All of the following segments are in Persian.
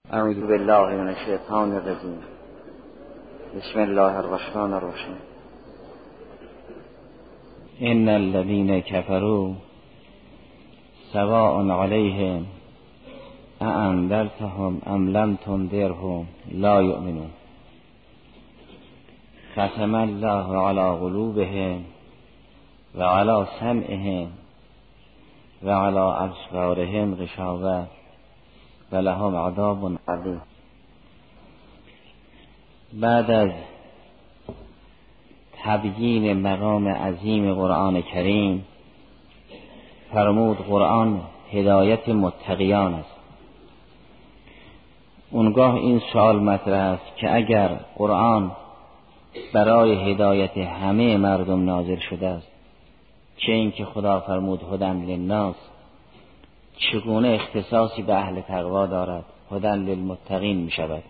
اعوذ بالله من الشیطان الرجیم. بسم الله الرحمن الرحیم. ان الذين كفروا سواء عليهم أأنذرتهم ام لم تنذرهم لا يؤمنون. ختم الله على قلوبهم وعلى سمعهم وعلى أبصارهم غشاوة ولهم عذاب عظیم. بعد از تبیین مقام عظیم قرآن کریم فرمود قرآن هدایت متقیان است. اونگاه این سوال مطرح است که اگر قرآن برای هدایت همه مردم نازل شده است، چه اینکه خدا فرمود هدی للناس، چگونه اختصاصی به اهل تقوا دارد؟ هدی للمتقین می شود.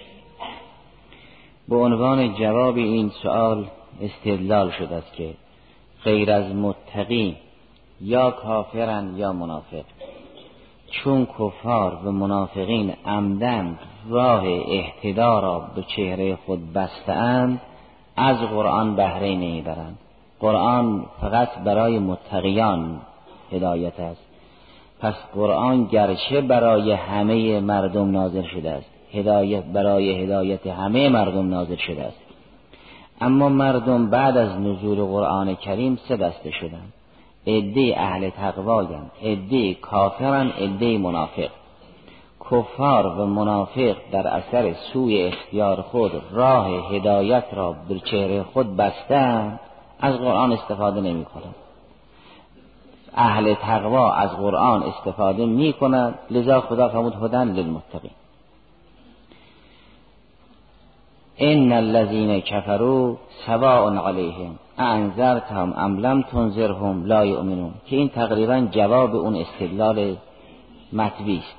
به عنوان جواب این سوال استدلال شده است که غیر از متقین یا کافرن یا منافق. چون کفار و منافقین عمدن راه اهتدا را به چهره خود بسته‌اند، از قرآن بهره نمیبرند. قرآن فقط برای متقیان هدایت است. پس قرآن گرچه برای همه مردم نازل شده است، برای هدایت همه مردم نازل شده است، اما مردم بعد از نزول قرآن کریم سه دسته شدند. عده اهل تقوایند، عده کافرند، عده منافق. کفار و منافق در اثر سوء اختیار خود راه هدایت را بر چهره خود بستند، از قرآن استفاده نمی کنند. اهل تقوا از قرآن استفاده می کنند، لذا خدا فرمود هدی للمتقین. ان الذين كفروا سواء عليهم أأنذرتهم ام لم تنذرهم لا يؤمنون، که این تقریبا جواب اون استدلال مطوی است.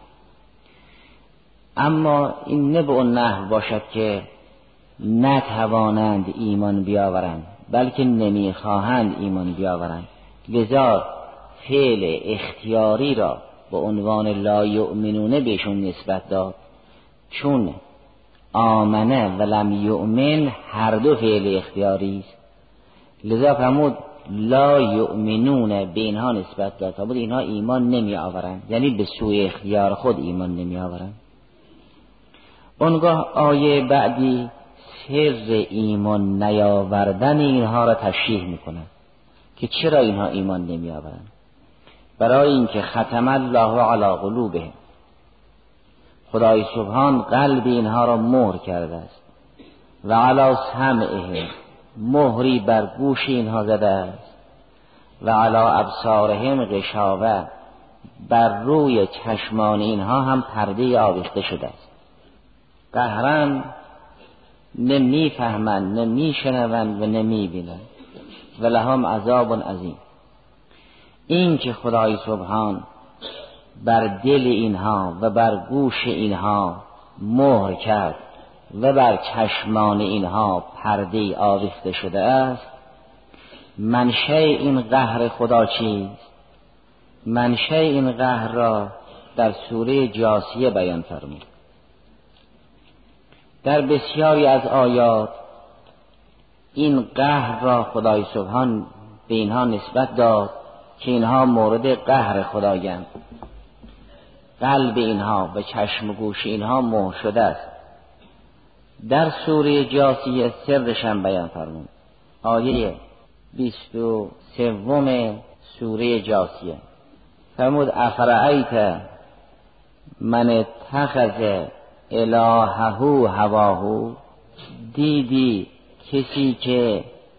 اما این نه به اون نحو باشد که نتوانند ایمان بیاورند، بلکه نمیخواهند ایمان بیاورند. لذا فعل اختیاری را به عنوان لا یؤمنون بهشون نسبت داد، چون آمنه و لم یؤمن هر دو فعل اختیاری است. لذا فرمود لا یؤمنون به اینها نسبت داد، فرمود اینها ایمان نمی آورند، یعنی به سوی اختیار خود ایمان نمی آورند. اونگاه آیه بعدی سر ایمان نیاوردن اینها را تشریح میکنه که چرا اینها ایمان نمی آورند. برای اینکه ختم الله علی قلوبهم، خدای سبحان قلب اینها را مهر کرده است، و علی سمعهم، مهری بر گوش اینها زده است، و علی ابصارهم غشاوه، بر روی چشمان اینها هم پرده آویخته شده است. قهرن نمیفهمند، نمیشنوند و نمیبینند، و لهم عذاب عظیم. این که خدای سبحان بر دل اینها و بر گوش اینها مهر کرد و بر چشمان اینها پرده آویخته شده است، منشأ این قهر خدا چیست؟ منشأ این قهر را در سوره جاثیه بیان فرمود. در بسیاری از آیات این قهر را خدای سبحان به اینها نسبت داد که اینها مورد قهر خدایند. قلب اینها و چشم و گوش اینها مهر شده است. در سوره جاثیه سرش هم بیان فرمود. آیه 23 سوره جاثیه فرمود افرأیت من اتخذ الهه هواه، دیدی کسی که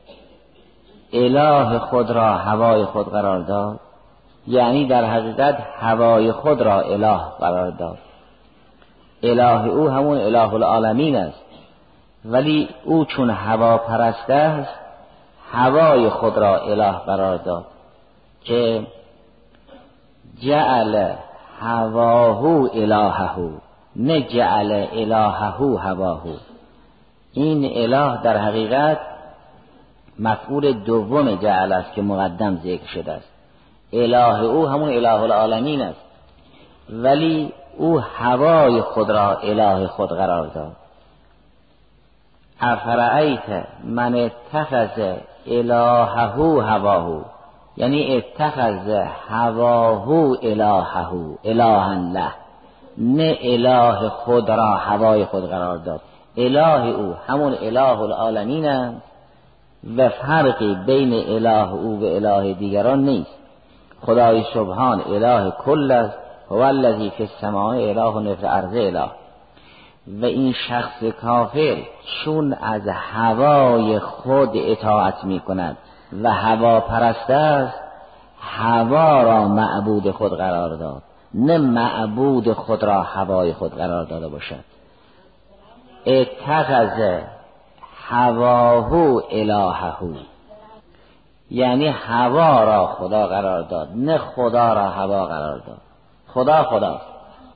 اله خود را هوای خود قرار داد، یعنی در حقیقت هوای خود را اله قرار داد. اله او همون اله العالمین است، ولی او چون هوا پرست است هوای خود را اله قرار داد که جعل هواه الهه، نه جعل الهه هواه. این اله در حقیقت مفعول دوم جعل است که مقدم ذکر شده است. اله او همون اله العالمین است، ولی او هوای خود را اله خود قرار داد. افرأیت من اتخذ الهه هواه، یعنی اتخذ هواه الهه الها له، نه اله خود را هوای خود قرار داد. اله او همون اله العالمین است و فرقی بین اله او و اله دیگران نیست. خدای سبحان اله کل است، هو الذی فی السماء اله و فی الارض اله. و این شخص کافر چون از هوای خود اطاعت می کند و هوا پرست است، هوا را معبود خود قرار داد، نه معبود خود را هوای خود قرار داده باشد. اتخذ هواه الهه، یعنی هوا را خدا قرار داد، نه خدا را هوا قرار داد. خدا خداست.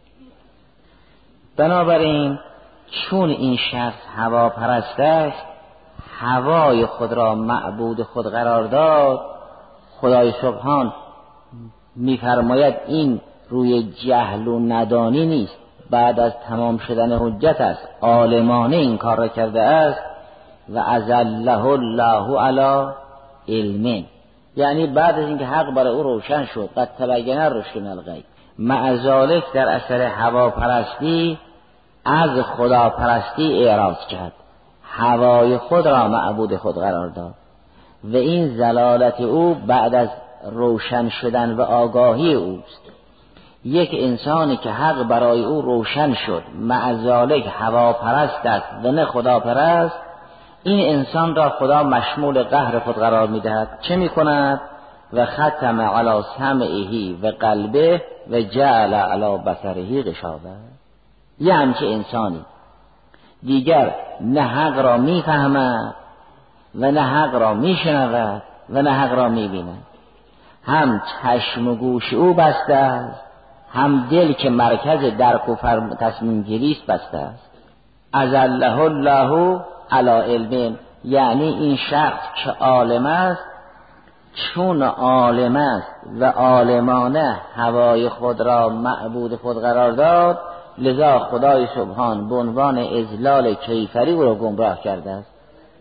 بنابراین چون این شخص هوا پرست است، هوای خود را معبود خود قرار داد، خدای سبحان می‌فرماید این روی جهل و ندانی نیست، بعد از تمام شدن حجت است، عالمانه این کار را کرده است. و اذله الله علی علم، یعنی بعد از اینکه حق برای او روشن شد، قد تبین الرشد من الغی، مع ذلک در اثر هواپرستی از خداپرستی اعراض کرد، هوای خود را معبود خود قرار داد. و این ضلالت او بعد از روشن شدن و آگاهی اوست. یک انسانی که حق برای او روشن شد، مع ذلک هواپرست است و نه خداپرست، این انسان را خدا مشمول قهر خود قرار می‌دهد. چه می‌کند؟ و ختم علی سمعه و قلبه و جعل علی بصره غشاوه. یه همچه انسانی دیگر نه حق را می‌فهمد و نه حق را می‌شنود و نه حق را می‌بیند. هم چشم و گوش او بسته است، هم دل که مرکز درک و تصمیم گیری است بسته است. اذله الله علی علم، یعنی این شخص که عالم است، چون عالم است و عالمانه هوای خود را معبود خود قرار داد، لذا خدای سبحان به عنوان اضلال کیفری او را گمراه کرده است.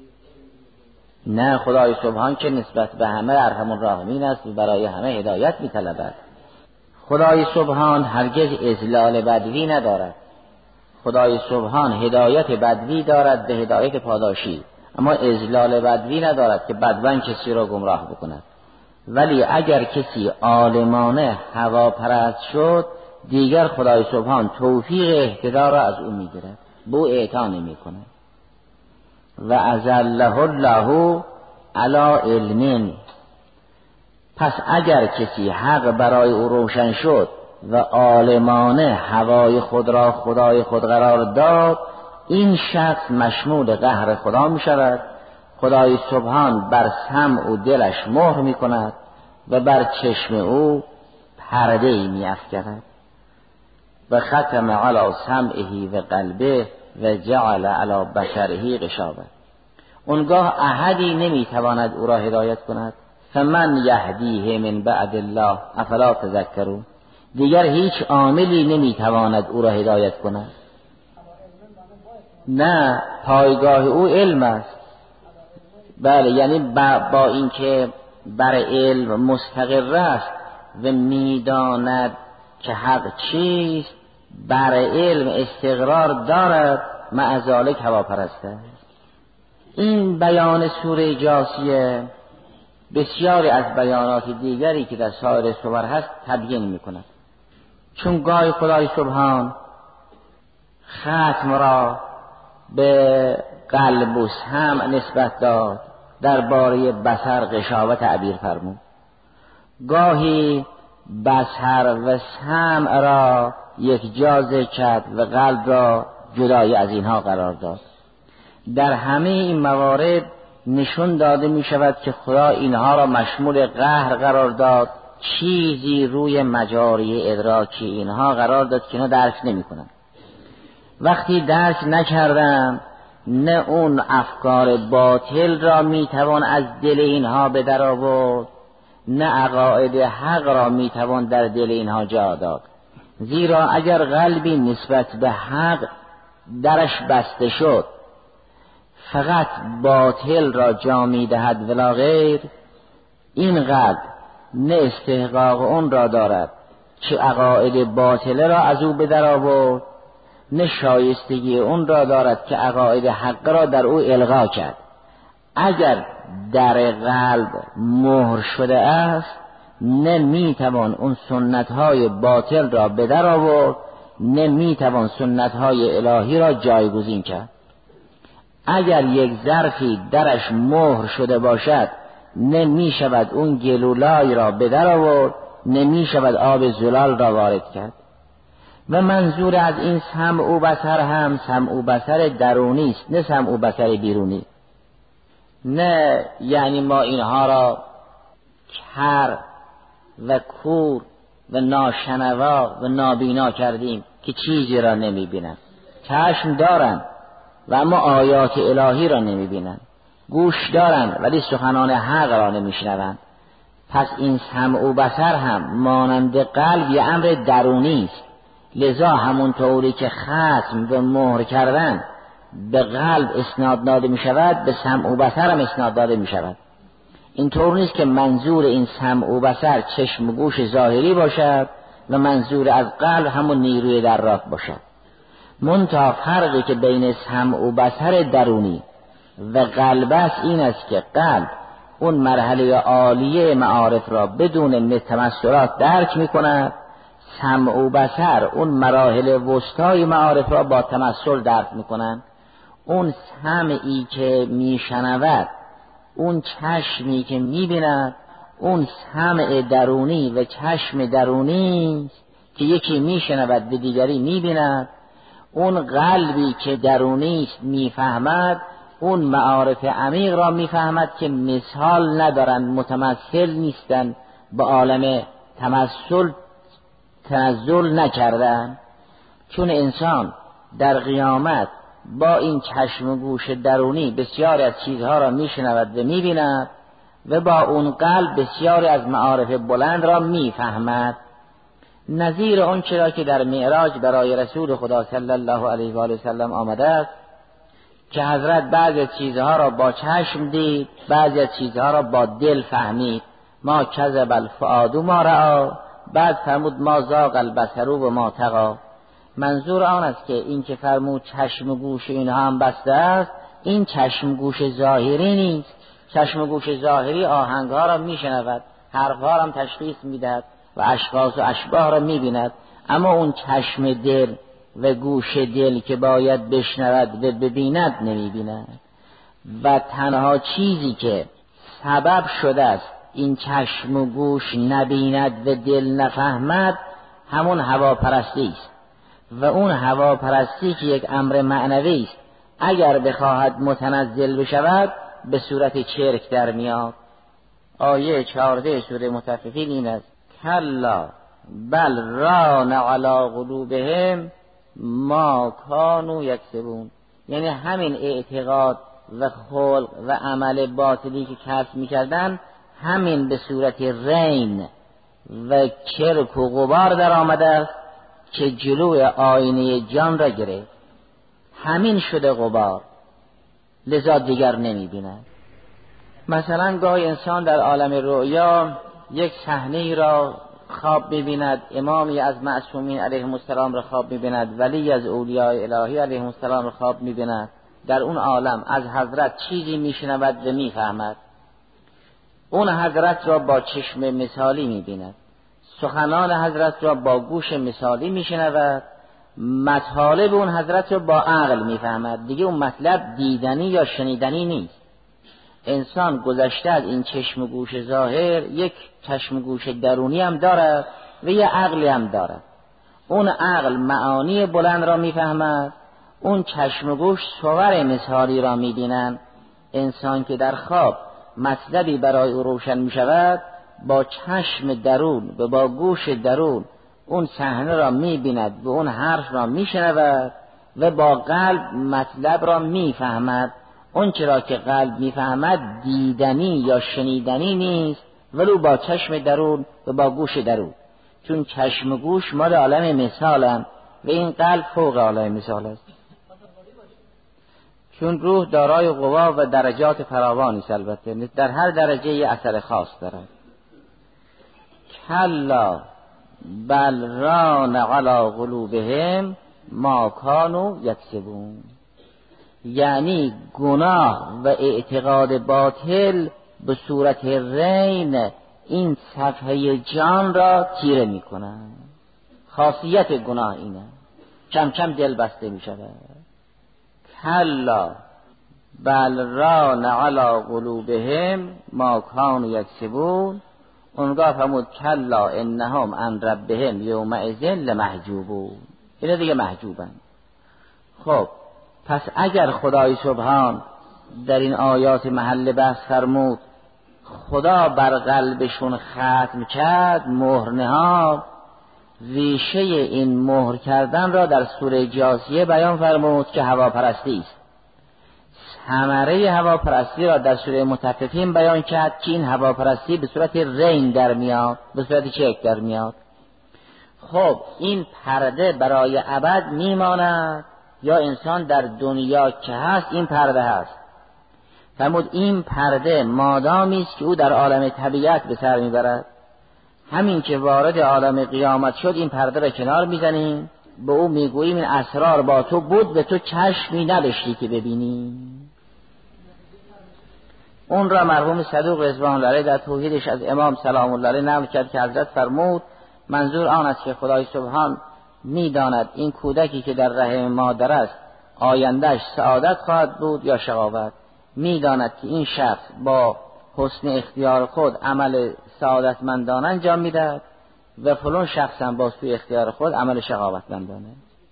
نه، خدای سبحان که نسبت به همه ارحم الراحمین است و برای همه هدایت می‌طلبد. خدای سبحان هرگز اضلال بدوی ندارد. خدای سبحان هدایت بدوی دارد به هدایت پاداشی، اما اضلال بدوی ندارد که بدوان کسی را گمراه بکند. ولی اگر کسی عالمانه هواپرست شد، دیگر خدای سبحان توفیق اهتدا را از او میگیرد، به او اعطا نمی‌کند. و اذله الله علی علم، پس اگر کسی حق برای او روشن شد و عالمانه هوای خود را خدای خود قرار داد، این شخص مشمول قهر خدا می شود. خدای سبحان بر سمع و دلش مهر می کند و بر چشم او پرده‌ای می افکند. و ختم علی سمعه و قلبه و جعل علی بصره غشاوه. اونگاه احدی نمی تواند او را هدایت کند. فمن یهدیه من بعد الله افلا تذکرون، دیگر هیچ عاملی نمی تواند او را هدایت کند. نه، پایگاه او علم است. بله، یعنی با اینکه بر علم مستقر است و میداند که حق چیست، بر علم استقرار دارد، مع ذلک هواپرست است. این بیان سوره جاثیه بسیاری از بیانات دیگری که در سایر سور هست تبیین میکند. چون گاهی خدای سبحان ختم را به قلب و سمع نسبت داد، درباره بصر غشاوه تعبیر فرمود. گاهی بصر و سمع را یک جا ذکر کرد و قلب را جدای از اینها قرار داد. در همه این موارد نشون داده می شود که خدا اینها را مشمول قهر قرار داد، چیزی روی مجاری ادراکی اینها قرار داد که اینا درک نمی کنند. وقتی درک نکردن، نه اون افکار باطل را می توان از دل اینها به در آورد، نه عقاید حق را می توان در دل اینها جا داد. زیرا اگر قلبی نسبت به حق درش بسته شد فقط باطل را جا می دهد ولا غیر، این قلب نه استحقاق اون را دارد که عقاید باطله را از او به در آورد، نه شایستگی اون را دارد که عقاید حق را در او القا کرد. اگر در قلب مهر شده است نمیتوان اون سنتهای باطل را به در آورد، نمیتوان سنتهای الهی را جایگزین کرد. اگر یک ظرفی درش مهر شده باشد نمیشود اون گلولای را به در آورد، نمیشود آب زلال را وارد کرد. و منظور از این سمع و بصر هم سمع و بصر درونی است، نه سمع و بصر بیرونی. نه یعنی ما اینها را کر و کور و ناشنوا و نابینا کردیم که چیزی را نمی بینند. چشم دارند و اما آیات الهی را نمی بینند، گوش دارند ولی سخنان حق را نمی شنوند. پس این سمع و بصر هم مانند قلب یه امر درونی است. لذا همون طوری که ختم و مهر کردن به قلب اسناد داده می شود، به سمع و بصر هم اسناد داده می شود. این طور نیست که منظور این سمع و بصر چشم و گوش ظاهری باشد و منظور از قلب همون نیروی دراک باشد. منتها فرقی که بین سمع و بصر درونی و قلب است این است که قلب اون مرحله عالیه معارف را بدون تمثلات درک می کند، سمع و بصر اون مراحل وسطای معارف را با تمثل درک می کنند. اون سمعی که می شنود، اون چشمی که می بیند، اون سمع درونی و چشم درونی که یکی می شنود و دیگری می بیند، اون قلبی که درونی است می فهمد، اون معارف عمیق را می فهمد که مثال ندارن، متمثل نیستن، به عالم تمثل تنزل نکردن. چون انسان در قیامت با این چشم و گوش درونی بسیاری از چیزها را می شنود و می بیند و با اون قلب بسیاری از معارف بلند را می فهمد. نظیر اون چرا که در معراج برای رسول خدا صلی الله علیه و آله و سلم آمده است که حضرت بعضی چیزها را با چشم دید، بعضی چیزها را با دل فهمید. ما کذب الفؤاد ما رأی، بعد فرمود ما زاغ البصر و ما طغی. منظور آن است که این که فرمود چشم و گوش اینها هم بسته است، این چشم گوش ظاهری نیست. چشم گوش ظاهری آهنگها را میشنود، حرفها را هم تشخیص میدهد و اشخاص و اشباح را میبیند، اما اون چشم دل و گوش دل که باید بشنود و ببیند نمیبیند. و تنها چیزی که سبب شده است این چشم و گوش نبیند و دل نفهمد همون هواپرستی است. و اون هواپرستی که یک امر معنوی است، اگر بخواهد متنزل بشود به صورت چرک در میاد. آیه 14 سوره مطففین این است: کلا بل ران علی قلوبهم ما کانوا یکسبون. یعنی همین اعتقاد و خلق و عمل باطلی که کسب می‌کردن، همین به صورت رین و کرک و غبار در آمده است که جلوی آینه جان را گرفت. همین شده غبار، لذا دیگر نمی‌بیند. مثلا گاهی انسان در عالم رؤیا یک صحنه را خواب می‌بیند، امامی از معصومین علیهم السلام را خواب می‌بیند، ولی از اولیاء الهی علیهم السلام را خواب می‌بیند. در اون عالم از حضرت چیزی می‌شنود و می‌فهمد. اون حضرت را با چشم مثالی می‌بیند، سخنان حضرت را با گوش مثالی می‌شنود، مطالب اون حضرت را با عقل می‌فهمد. دیگه اون مطلب دیدنی یا شنیدنی نیست. انسان گذشته از این چشم و گوش ظاهر یک چشم و گوش درونی هم دارد و یک عقلی هم دارد. اون عقل معانی بلند را میفهمد، اون چشم و گوش صور مثالی را میبینند. انسان که در خواب مطلبی برای او روشن میشود، با چشم درون و با گوش درون اون صحنه را میبیند و اون حرف را میشنود و با قلب مطلب را میفهمد. اون چرا که قلب میفهمد دیدنی یا شنیدنی نیست، ولو با چشم درون و با گوش درون. چون چشم و گوش مال عالم مثالن و این قلب فوق عالم مثال است. چون روح دارای قوا و درجات فراوانی است، البته در هر درجه یه اثر خاص داره. کلا بل ران علی قلوبهم ما کانوا یکسبون، یعنی گناه و اعتقاد باطل به صورت رین این صفحه جان را تیره می کنند. خاصیت گناه اینه، کم کم دل بسته می شود. کلا بل ران علی قلوبهم ما کانوا یکسبون، اونگاه فرمود کلا انهم عن ربهم یومئذ لمحجوبون، اینا دیگه محجوبن. خب پس اگر خدای سبحان در این آیات محل بحث فرمود خدا بر قلبشون ختم کرد، مهر نهاد، ریشه این مهر کردن را در سوره جاثیه بیان فرمود که هواپرستی است. ثمره هواپرستی را در سوره مطففین بیان کرد که این هواپرستی به صورت رین در میاد، به صورت چک در میاد. خب این پرده برای ابد میماند یا انسان در دنیا که هست این پرده هست؟ فرمود این پرده مادامی است که او در عالم طبیعت به سر میبرد، همین که وارد عالم قیامت شد این پرده را کنار میزنیم، به او میگوییم این اسرار با تو بود و تو چشمی نداشتی که ببینی. اون را مرحوم صدوق رضوان الله علیه در توحیدش از امام سلام الله علیه نقل کرد که حضرت فرمود منظور آن است که خدای سبحان میداند این کودکی که در رحم مادر است آیندهش سعادت خواهد بود یا شقاوت، میداند که این شخص با حسن اختیار خود عمل سعادتمندانه انجام میدهد و فلان شخص هم با سوی اختیار خود عمل شقاوتمندانه.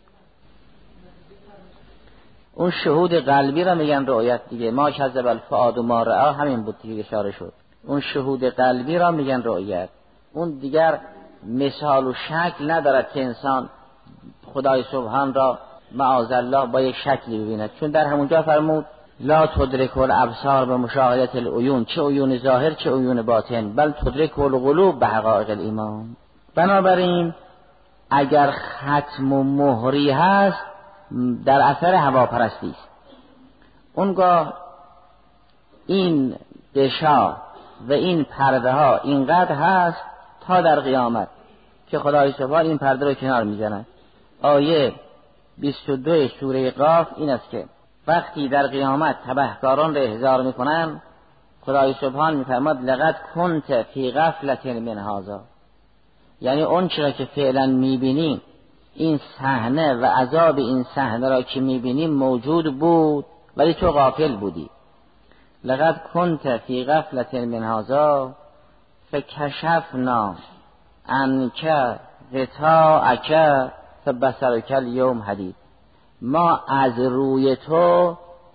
اون شهود قلبی را میگن رؤیت دیگه، ما کذب الفؤاد ما رأی، همین بود دیگه اشاره شد. اون شهود قلبی را میگن رؤیت. اون دیگر مثال و شکل ندارد که انسان خدای سبحان را معاذالله با یک شکلی ببیند، چون در همونجا فرمود لا تدرک الابصار به مشاهدت العیون، چه عیون ظاهر چه عیون باطن، بل تدرک القلوب به حقایق الایمان. بنابراین اگر ختم و مهری هست در اثر هواپرستی است. اونگاه این دشا و این پرده ها اینقدر هست تا در قیامت که خدای سبحان این پرده رو کنار میزند. آیه 22 سوره قاف این است که وقتی در قیامت تبهکاران را احضار میکنن خدای سبحان میفرماد لقد کنت فی غفلة من هذا، یعنی اون چرا که فعلا میبینیم این صحنه و عذاب این صحنه را که میبینیم موجود بود ولی تو غافل بودی. لقد کنت فی غفلة من هذا فکشفنا عنک غطاءک فبصرک الیوم حدید، ما از روی تو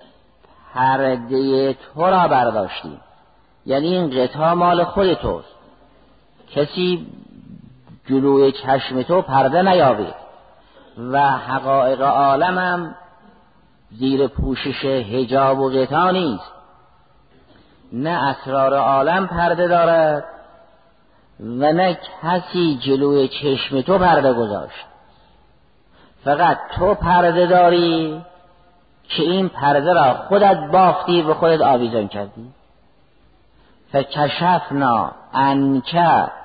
پرده تو را برداشتیم، یعنی این غطا مال خود توست، کسی جلوی چشم تو پرده نیاورد و حقایق عالمم زیر پوشش حجاب و غطا نیست، نه اسرار عالم پرده دارد و نه کسی جلوی چشم تو پرده گذاشت، فقط تو پرده داری که این پرده را خودت بافتی و خودت آویزان کردی. فکشفنا عنک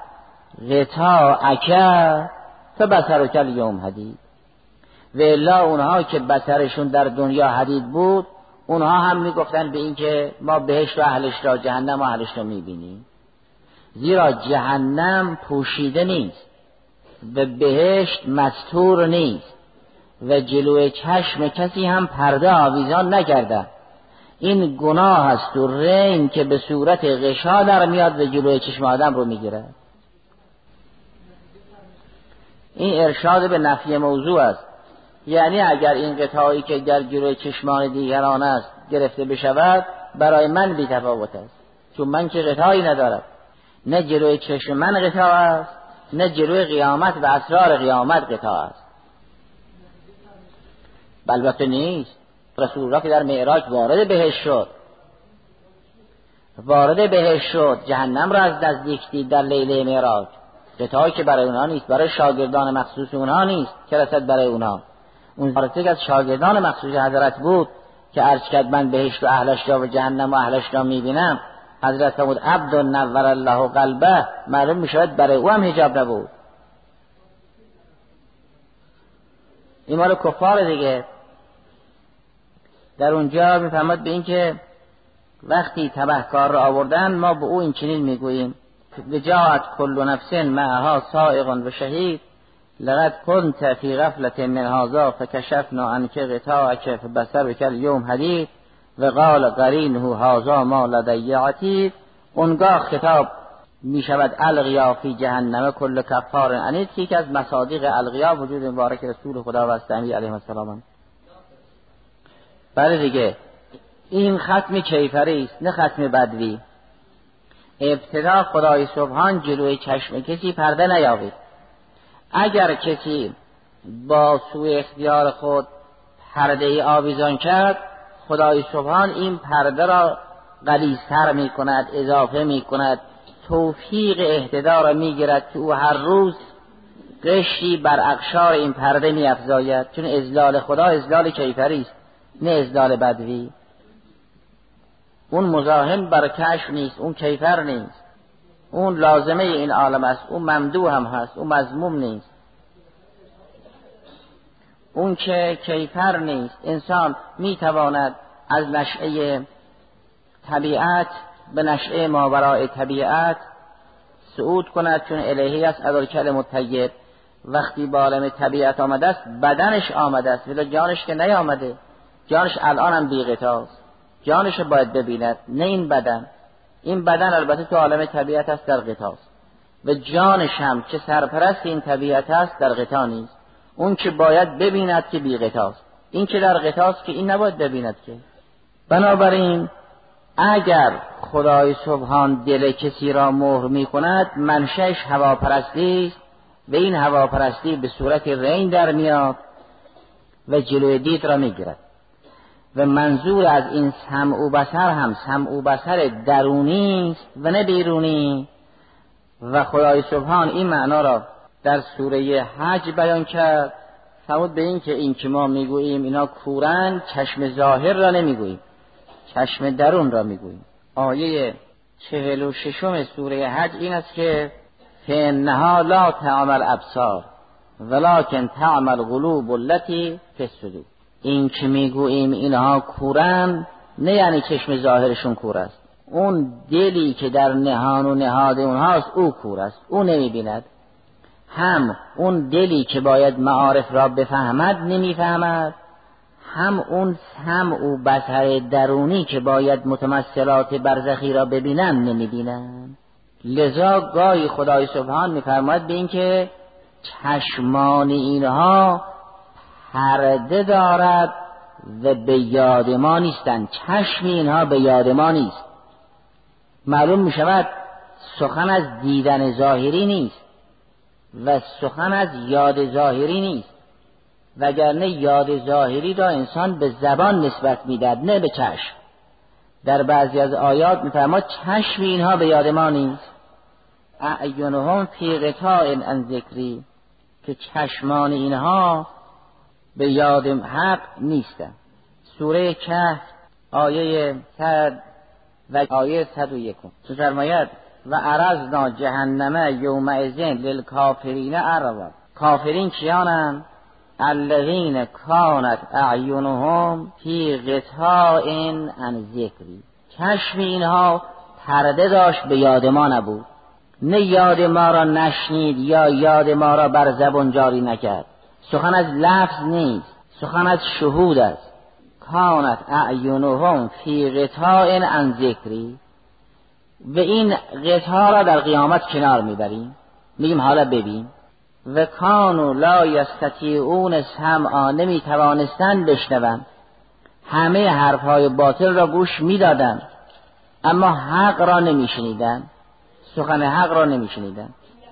غطاءک فبصرک الیوم حدید، و الا اونها که بصرشون در دنیا حدید بود اونها هم میگفتن به این که ما بهشت و اهلش را جهنم و اهلش را میبینیم، زیرا جهنم پوشیده نیست و بهشت مستور نیست و جلوی چشم کسی هم پرده آویزان نکرده. این گناه است و رین که به صورت غشا در میاد و جلوی چشم آدم رو میگیره. این ارشاد به نفی موضوع است، یعنی اگر این غطایی که در جلوی چشمان دیگران است گرفته بشود برای من بی تفاوت است، چون من که غطایی ندارم، نه جلوی چشم من غطا است نه جلوی قیامت و اسرار قیامت غطا است. البته نیست. رسول الله که در معراج وارد بهشت شد، جهنم را از نزدیک دید در لیله معراج، غطایی که برای اونها نیست، برای شاگردان مخصوص اونها نیست که رسد برای اونها. اون وارثه از شاگردان مخصوص حضرت بود که عرض کرد من بهشت و اهلش را و جهنم و اهلش را میبینم. حضرت فرمود عبد نور الله قلبه، معلوم میشود برای او هم حجاب نبود. این مال کفار دیگه. در اونجا میفهمد به این که وقتی تبهکار را آوردن ما به او این چنین میگوییم وجاءت کل نفس معها سائق و شهید لقد كنت فی غفلة من هذا فکشفنا عنک غطاءک فبصرک اليوم حدید و قال قرینه هذا ما لدی عتید. اونگاه خطاب می شود القیا فی جهنم کل کفار عنید که از مصادیق القیا وجود مبارک رسول خدا و استمی علیه السلام. بله دیگه، این ختم کیفری است نه ختم بدوی. ابتدا خدای سبحان جلوی چشم کسی پرده نیاورد. اگر کسی با سوء اختیار خود پرده ای آویزان کرد، خدای سبحان این پرده را غلیظتر می کند، اضافه می کند، توفیق اهتدا را می گیرد که او هر روز قشری بر اقشار این پرده می افزاید. چون اذلال خدا اذلال کیفری است نه اذلال بدوی. اون مزاحم بر کشف نیست، اون کیفر نیست، اون لازمه این عالم است، اون ممدوح هم هست، اون مذموم نیست. اون که کیفر نیست. انسان می تواند از نشأه طبیعت به نشأه ماوراء طبیعت صعود کند، چون الهی است الکلم الطیب. وقتی با عالم طبیعت آمده است بدنش آمده است، ولی جانش که نیامده. جانش الان هم بی غطاست، جانش باید ببیند نه این بدن. این بدن البته تو عالم طبیعت است در غطاست و جانش هم که سرپرست این طبیعت است در غطا نیست. اون که باید ببیند که بی غطاست، این که در غطاست که این نباید ببیند که. بنابراین اگر خدای سبحان دل کسی را مهر می کند منشأش هواپرستی است و این هواپرستی به صورت رین در میاد و جلوی دید را می گیرد. و منظور از این سمع و بصر هم سمع و بصر درونی است و نه بیرونی. و خدای سبحان این معنا را در سوره حج بیان کرد. فرمود به این که این که ما میگوییم اینا کورن، چشم ظاهر را نمیگوییم، چشم درون را میگوییم. آیه 46 سوره حج این است که فإنها لا تعمی الابصار ولکن تعمی القلوب التي فی الصدور. این که میگوییم اینها کورن نه یعنی چشم ظاهرشون کور است، اون دلی که در نهان و نهاد اونهاست او کور است، او نمیبیند. هم اون دلی که باید معارف را بفهمد نمیفهمد، هم اون سمع و بصر درونی که باید متمثلات برزخی را ببینند نمیبینند. لذا گاهی خدای سبحان میفرماید به این که چشمان اینها پرده دارد و به یاد ما نیستند. چشم اینها به یاد ما نیست. معلوم می شود سخن از دیدن ظاهری نیست و سخن از یاد ظاهری نیست، وگرنه یاد ظاهری را انسان به زبان نسبت میداد نه به چشم. در بعضی از آیات میفرماد چشم اینها به یاد ما نیست. اعینهم فی غطاء عن ذکری، که چشمان اینها به یاد حق نیستند. سوره کهف آیه 100 و آیه 101 فرماید و عرضنا جهنم یومئذ للکافرین عرضا. کافرین کیانند؟ الذین کانت اعینهم فی غطاء عن ذکری. چشم اینها پرده داشت به یاد ما نبود، نه یاد ما را نشنید یا یاد ما را بر زبان جاری نکرد. سخن از لفظ نیست، سخن از شهود است. کانت اعینهم فی غطاء عن ذکری. و این غطا را در قیامت کنار میبریم، میگیم حالا ببین. و کانوا لا یستطیعون سمعا، نمیتوانستند بشنوند. همه حرفهای باطل را گوش میدادند اما حق را نمیشنیدند، سخن حق را نمیشنیدند.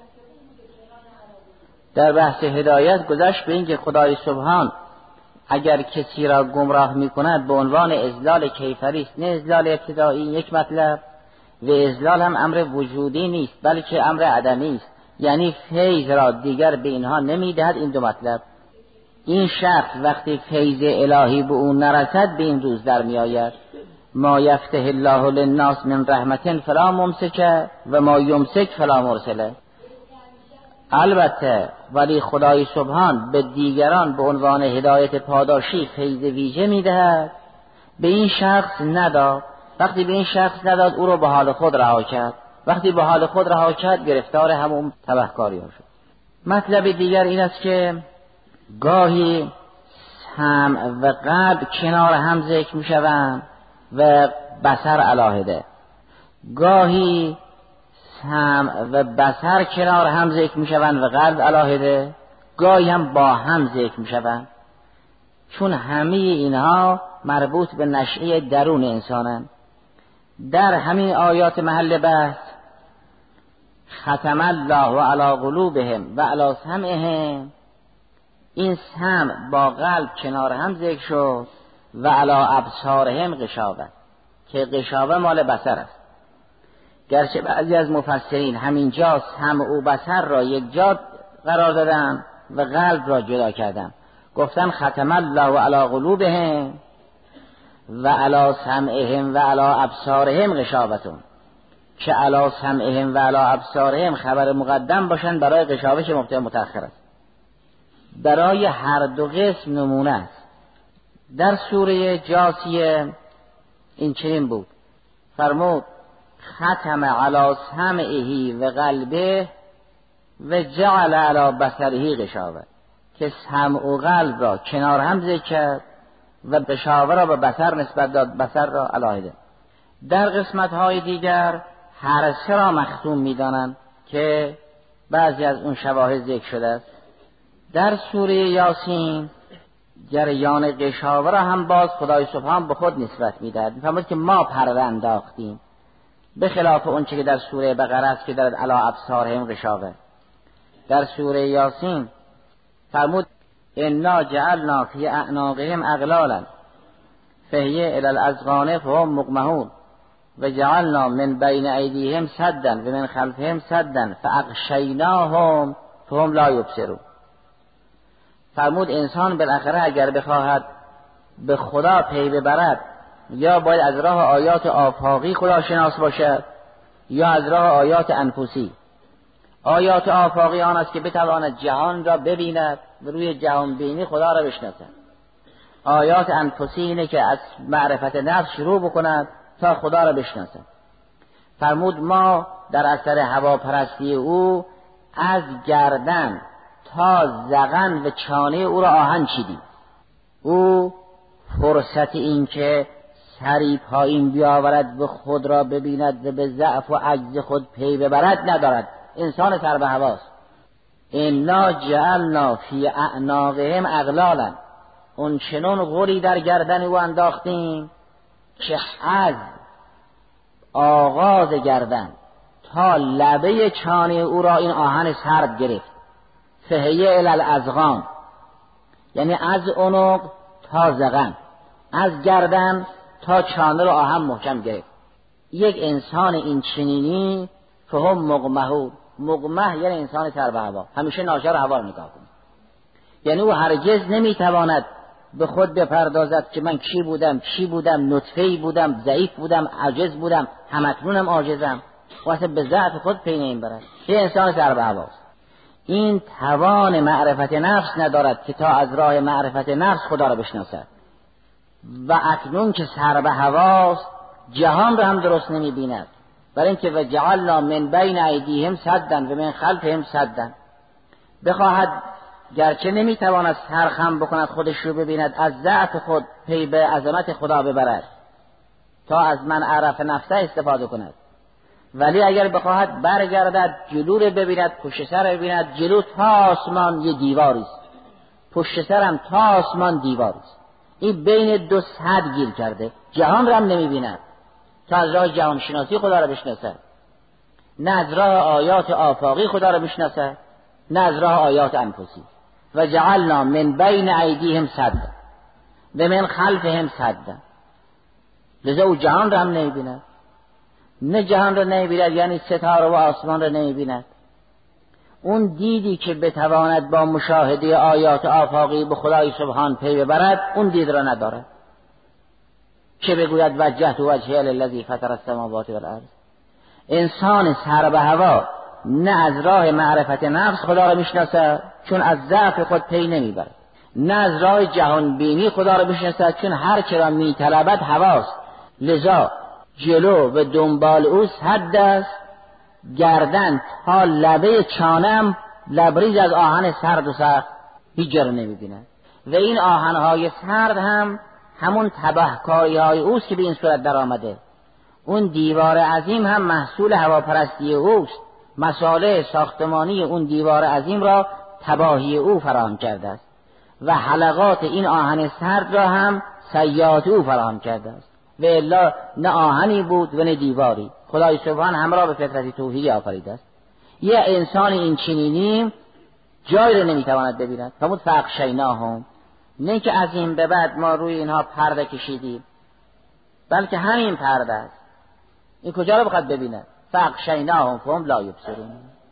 در بحث هدایت گذشت به این که خدای سبحان اگر کسی را گمراه میکند به عنوان اضلال کیفری است نه اضلال ابتدایی. یک مطلب. و اضلال هم امر وجودی نیست بلکه امر عدمی است. یعنی فیض را دیگر به اینها نمیدهد. این دو مطلب. این شخص وقتی فیض الهی به اون نرسد به این روز در می آید ما یفتح الله للناس من رحمت فلا ممسک و ما یمسک فلا مرسله. البته ولی خدای سبحان به دیگران به عنوان هدایت پاداشی فیض ویژه میدهد، به این شخص نداد. وقتی به این شخص نداد او رو به حال خود رها کرد. وقتی به حال خود رها کرد گرفتار همون تبهکاری ها شد. مطلب دیگر این است که گاهی سمع و قلب کنار هم ذکر می شوند و بصر علاهده. گاهی سمع و بصر کنار هم ذکر می شوند و قلب علاهده. گاهی هم با هم ذکر می شوند، چون همه اینها مربوط به نشأه درون انسانند. در همین آیات محل بحث ختم الله علی قلوبهم و علی سمعهم، این سمع با قلب کنار هم ذکر شد و علی ابصارهم غشاوه، که غشاوه مال بصر است. گرچه بعضی از مفسرین همینجا سمع و بصر را یک جا قرار دادن و قلب را جدا کردن، گفتن ختم الله علی قلوبهم و علی سمعهم و علی ابصارهم غشاوتون، که علی سمعهم و علی ابصارهم خبر مقدم باشن برای غشاوه که مبتدا متأخر است. برای هر دو قسم نمونه است. در سوره جاثیه این چنین بود، فرمود ختم علی سمعه و قلبه و جعل علی بصره غشاوه، که سمع و قلب را کنار هم ذکر کرد و غشاوه را به بصر نسبت داد، بصر را علاهده. در قسمت های دیگر هر سه را مختوم می‌دانند که بعضی از اون شواهد ذکر شده است. در سوره یاسین جریان غشاوه را هم باز خدای سبحان به خود نسبت می‌دهد، می‌فرماید که ما پرده انداختیم، به خلاف اون چه که در سوره بقره است که در علی ابصارهم غشاوه. در سوره یاسین فرمود انا جعلنا فی اعناقهم اغلالا فهی الی الاذقان فهم مقمحون و جعلنا من بین ایدیهم سدا و من خلفهم سدا فاغشیناهم فهم لا یبصرون. فرمود انسان بالاخره اگر بخواهد به خدا پی ببرد، یا باید از راه آیات آفاقی خدا شناس باشد یا از راه آیات انفسی. آیات آفاقی آن است که بتواند جهان را ببیند و روی جهان بینی خدا را بشناسد. آیات انفسی اینه که از معرفت نفس شروع بکند تا خدا را بشناسد. فرمود ما در اثر هواپرستی او از گردن تا ذقن و چانه او را آهن چیدیم. او فرصت این که سری پایین بیاورد و خود را ببیند و به ضعف و عجز خود پی ببرد ندارد. انسان سر به هواست. انا جعلنا فی اعناقهم اغلالا، اون چنون غوری در گردن او انداختیم که از آغاز گردن تا لبه چانه او را این آهن سرد گرفت. فهیه الی الاذقان، یعنی از عنق تا ذقن، از گردن تا چانه را آهن محکم گرفت. یک انسان این چنینی فهم مقمحون، مقمح یعنی انسان سر به هوا، همیشه ناچار هوا رو نگاه کنه. یعنی او هرگز نمیتواند به خود بپردازد که من کی بودم، نطفه‌ای بودم، ضعیف بودم، عاجز بودم، همکنونم عاجزم، و اصلا به ذات خود پی نمیبرد. یه انسان سر به هواست. این توان معرفت نفس ندارد که تا از راه معرفت نفس خدا را بشناسد. و اکنون که سر به هواست جهان را هم درست نمیبیند، برای اینکه و جعلنا من بین ایدیهم سدا و من خلفهم سدا. بخواهد گرچه نمیتواند سر خم بکند خودش رو ببیند، از ضعف خود پی به عظمت خدا ببرد تا از من عرف نفسه استفاده کند، ولی اگر بخواهد برگردد جلو رو ببیند، پشت سر رو ببیند، جلو تا آسمان یه دیواری است، پشت سرم تا آسمان دیواری است. این بین دو سد گیر کرده، جهان رو هم نمیبیند تا از راه جهان شناسی خدا را بشناسد، نه از راه آیات آفاقی خدا را بشناسد، نه از راه آیات انفسی. و جعلنا من بین ایدیهم سدا و من خلفهم سدا. لذا او جهان را هم نمیبیند، نه جهان را نمیبیند یعنی ستاره و آسمان را نمیبیند. اون دیدی که بتواند با مشاهده آیات آفاقی به خدای سبحان پی ببرد، اون دید را ندارد که بگوید وجهت وجهی للذی فطر السماوات والارض. انسان سر به هوا نه از راه معرفت نفس خدا را میشناسد چون از ضعف خود پی نمیبرد، نه از راه جهان بینی خدا را میشناسد چون هر چه را میطلبد هواست. لذا جلو و دنبال او حد است، گردن تا لبه چانم لبریز از آهن سرد و سخت هیچ جا را نمیبیند. و این آهنهای سرد هم همون تبهکاری های اوست که به این صورت در آمده. اون دیوار عظیم هم محصول هواپرستی اوست. مساله ساختمانی اون دیوار عظیم را تباهی او فراهم کرده است و حلقات این آهن سرد را هم سیئات او فراهم کرده است. و الا نه آهنی بود و نه دیواری. خدای سبحان همه را به فطرت توحیدی آفریده است. یه انسان این چنینی جای را نمیتواند ببیند. فرمود فاغشیناهم، نه که از این به بعد ما روی اینها پرده کشیدیم، بلکه همین پرده است. این کجا را بخواد ببیند؟ فاغشیناهم فهم لا یبصرون.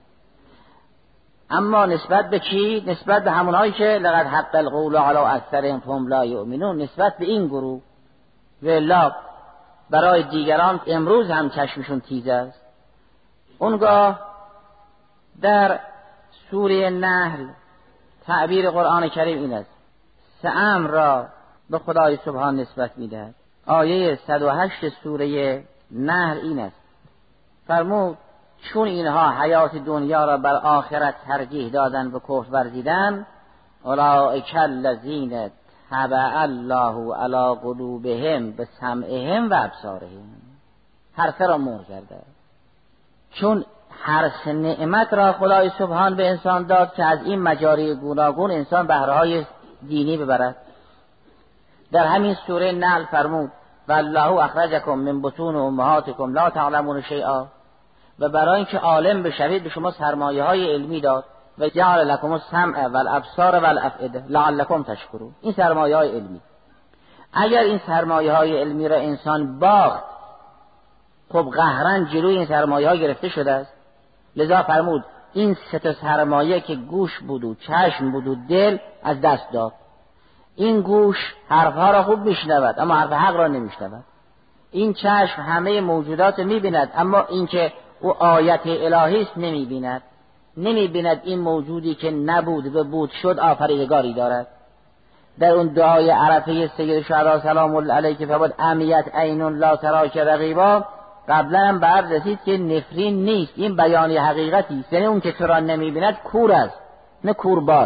اما نسبت به کی؟ نسبت به همونهایی که لقد حق القول علی اکثرهم فهم لا یؤمنون، نسبت به این گروه. و الا برای دیگران امروز هم چشمشون تیز است. اونگاه در سوره نحل تعبیر قرآن کریم این است: سه امر را به خدای سبحان نسبت میدهد. آیه 108 سوره نحل این است: فرمود چون اینها حیات دنیا را بر آخرت ترجیح دادن و کفر ورزیدن، اولئک الذین طبع الله علی قلوبهم بسمعهم و ابصارهم. هر سه را مهر کرده. چون هر سه نعمت را خدای سبحان به انسان داد که از این مجاری گوناگون انسان بهره‌های دینی ببرد. در همین سوره نحل فرمود والله اخرجکم من بطون امهاتکم لا تعلمون شیئا، و برای اینکه عالم بشوید به شما سرمایه‌های علمی داد. و جعل لكم السمع والابصار والافئده لعلكم تشکرون. این سرمایه‌های علمی، اگر این سرمایه‌های علمی را انسان باخت، خب قهرن جلوی این سرمایه‌ها گرفته شده است. لذا فرمود این سه تا سرمایه که گوش بود و چشم بود و دل از دست داد. این گوش حرفها را خوب میشنود اما حرف حق را نمیشنود. این چشم همه موجودات میبیند اما این که او آیت الهی است نمیبیند. نمیبیند این موجودی که نبود و بود شد آفریدگاری دارد. در اون دعای عرفه سید الشهدا سلام الله علیه که فرمود امیت عین لا تراک رقیبا، قبلا هم به عرض رسید که نفرین نیست، این بیان حقیقتی است. یعنی اون که تو را نمیبیند کور است نه کورباد.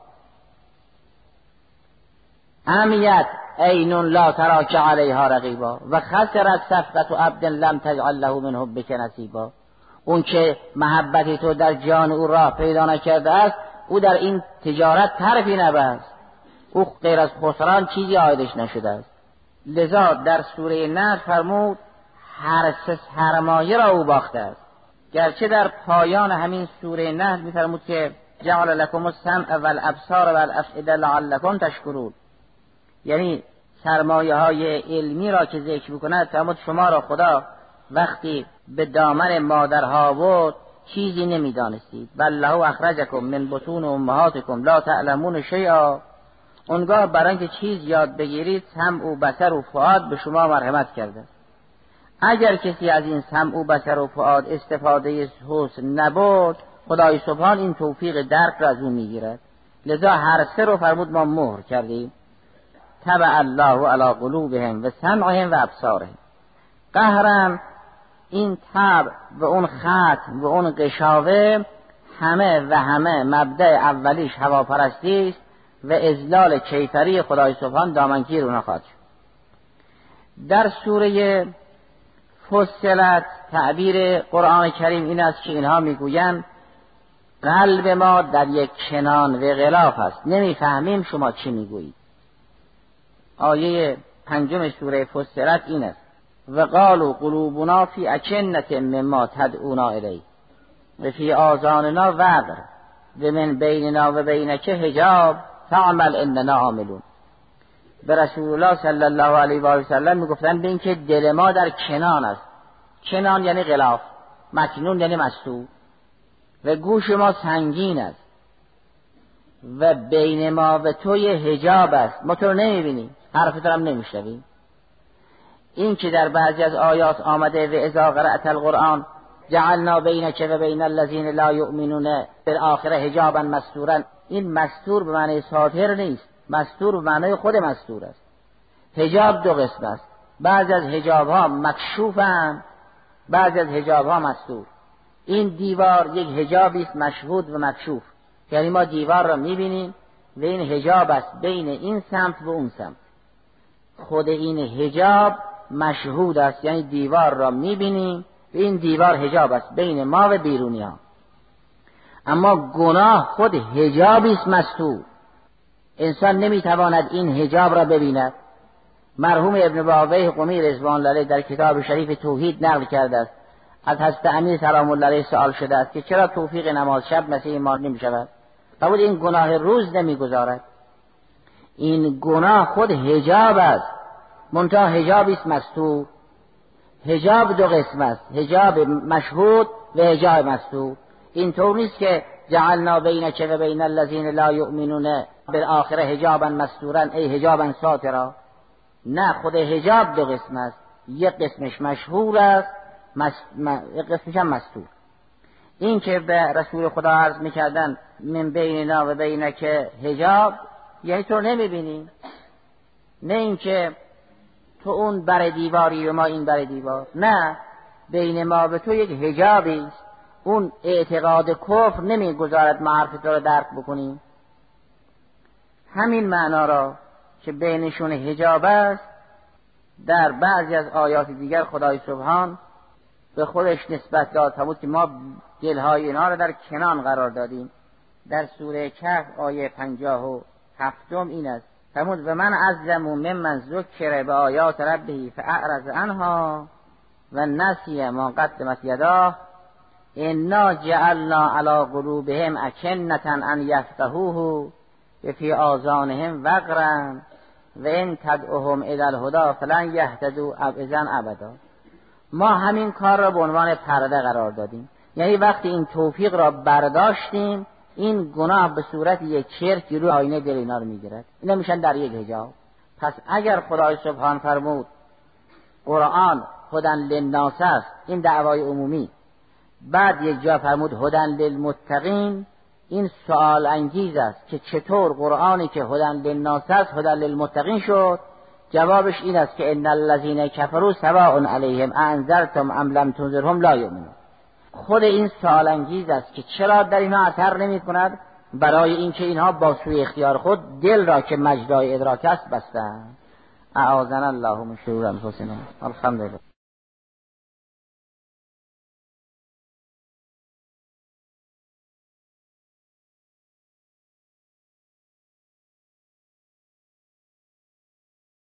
امیت عین لا تراک علیها رقیبا و خسرت صفقت عبد لم تجعل له من حبک نصیبا. اون که محبت تو در جان او راه پیدا نکرده است، او در این تجارت طرفی نبست، او غیر از خسران چیزی عایدش نشده است. لذا در سوره نحل فرمود هر سه سرمایه را او باخته است. گرچه در پایان همین سوره نحل می‌فرمود که جعل لكم السمع والابصار والافئده لعلكم تشکرون، یعنی سرمایه های علمی را که ذکر می‌کند فرمود شما را خدا وقتی به دامن مادرها بود چیزی نمی‌دانستید. والله اخرجکم من بطون امهاتکم لا تعلمون شیئا. اونگاه برای اینکه چیز یاد بگیرید سمع و بصر و فؤاد به شما مرحمت کرده. اگر کسی از این سمع و بصر و فؤاد استفاده حسن نبود، خدای سبحان این توفیق درک را از اون میگیرد. لذا هر سه رو فرمود ما مهر کردیم. تبع الله علی قلوبهم و سمعهم و ابصارهم. قهرم این تبع و اون ختم و اون قشاوه همه مبدأ اولیش هواپرستی است و اذلال کیفری خدای سبحان دامنگیر اونا خواهد شد. در سوره فصلت تعبیر قرآن کریم این است که اینها میگویند قلب ما در یک کنان و غلاف است، نمیفهمیم شما چی میگویید. آیه 5 سوره فصلت این است و قالوا قلوبنا فی اکنة مما تدعونا الیه و فی آذاننا وقر و من بیننا و بینک حجاب فعمل اننا عاملون. به رسول الله صلی الله علیه و سلم میگفتن به این که دل ما در کنان است. کنان یعنی غلاف، مکنون یعنی مستور. و گوش ما سنگین است و بین ما و توی حجاب است، ما تو رو نمیبینیم، حرف تو هم نمیشنویم. این که در بعضی از آیات آمده و اذا قرأت القرآن جعلنا بینک و بین الذین لا یؤمنون بالآخرة حجابا مستورا، این مستور به معنی ساتر نیست، مستور به معنی خود مستور است. حجاب دو قسم است، بعضی از حجاب ها مکشوفند، بعضی از حجاب ها مستور. این دیوار یک حجابی است مشهود و مکشوف، یعنی ما دیوار را میبینیم و این حجاب است بین این سمت و اون سمت. خود این حجاب مشهود است، یعنی دیوار را میبینیم و این دیوار حجاب است بین ما و بیرونی ها. اما گناه خود حجابی است مستور، انسان نمیتواند این حجاب را ببیند. مرحوم ابن بابویه قمی رضوان الله علیه در کتاب شریف توحید نقل کرده است، از حضرت امیر سلام الله علیه سوال شده است که چرا توفیق نماز شب مثل ما نمی شود؟ فرمود این گناه روز نمیگذارد. این گناه خود حجاب است، منتها حجابی است مستور. حجاب دو قسم است، حجاب مشهود و حجاب مستور. این طور نیست که جعلنا بینک و بین الذین لا یؤمنون بالآخرة حجابا مستورا ای حجابا ساترا. نه، خود حجاب دو قسم است، یک قسمش مشهور است، یک قسمش هم مستور. این که به رسول خدا عرض میکردن من بیننا و بینک حجاب، یعنی تو نمیبینیم، نه این که تو اون بر دیواری و ما این بر دیوار، نه، بین ما و تو یک حجابی است. اون اعتقاد کفر نمیگذارد ما حرف تو رو درک بکنیم. همین معنا را که بینشون حجاب است در بعضی از آیات دیگر خدای سبحان به خودش نسبت داد، فرمود که ما دلهای اینها را در کنان قرار دادیم. در سوره کهف آیه 57 این است، فرمود و من ازلم ممن ذکر به آیات ربه فاعرض عنها و نسی ما قدمت یداه انا جعلنا علی قلوبهم اکنة ان یفقهوه و فی آذانهم وقرا و ان تدعوهم الی الهدی فلن یهتدوا اذا ابدا. ما همین کار را به عنوان پرده قرار دادیم، یعنی وقتی این توفیق را برداشتیم این گناه به صورت یک چرک روی آینه دل اینا رو میگیرد، اینا میشن در یک حجاب. پس اگر خدای سبحان فرمود قرآن هدن للناس است، این دعوای عمومی، بعد یک جا فرمود هدن للمتقین، این سوال انگیز است که چطور قرآنی که هدن للناس است هدن للمتقین شد؟ جوابش این است که ان الذين كفروا سواء علیهم انذرتم ام لم تنذرهم لا یؤمنون. خود این سوال انگیز است که چرا در اینها اثر نمی کند؟ برای اینکه اینها با سوی اختیار خود دل را که مجرای ادراک است بستند. اعاذنا الله من شرور انفسنا. الحمدلله.